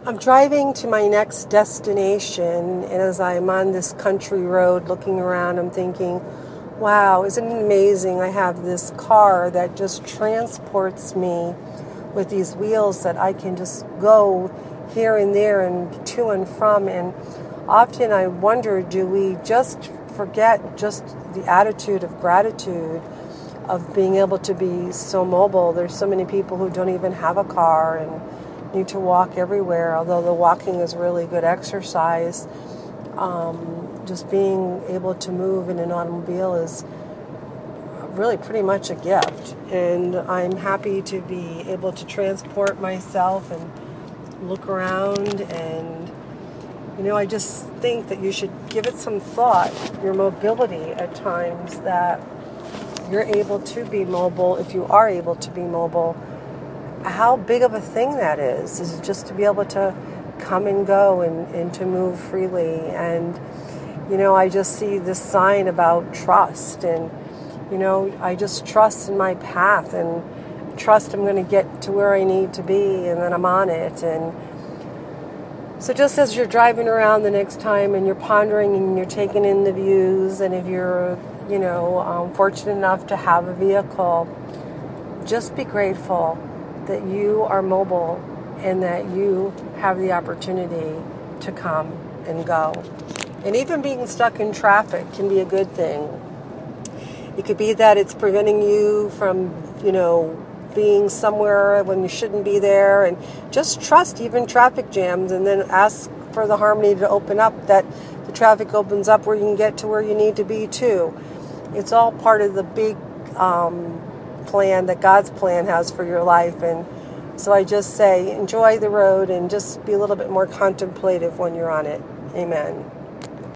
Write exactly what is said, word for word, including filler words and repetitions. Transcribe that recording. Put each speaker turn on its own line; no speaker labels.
I'm driving to my next destination, and as I'm on this country road looking around, I'm thinking, wow, isn't it amazing? I have this car that just transports me with these wheels that I can just go here and there and to and from. And often I wonder, do we just forget just the attitude of gratitude of being able to be so mobile? There's so many people who don't even have a car and need to walk everywhere, although the walking is really good exercise. Um, just being able to move in an automobile is really pretty much a gift, and I'm happy to be able to transport myself and look around. And you know, I just think that you should give it some thought, your mobility at times, that you're able to be mobile. If you are able to be mobile, how big of a thing that is, is just to be able to come and go and, and to move freely. And, you know, I just see this sign about trust, and, you know, I just trust in my path and trust I'm going to get to where I need to be, and then I'm on it. And so just as you're driving around the next time and you're pondering and you're taking in the views, and if you're, you know, um, fortunate enough to have a vehicle, just be grateful that you are mobile and that you have the opportunity to come and go. And even being stuck in traffic can be a good thing. It could be that it's preventing you from, you know, being somewhere when you shouldn't be there, and just trust even traffic jams, and then ask for the harmony to open up, that the traffic opens up where you can get to where you need to be too. It's all part of the big um, plan that God's plan has for your life. And so I just say, enjoy the road and just be a little bit more contemplative when you're on it. Amen.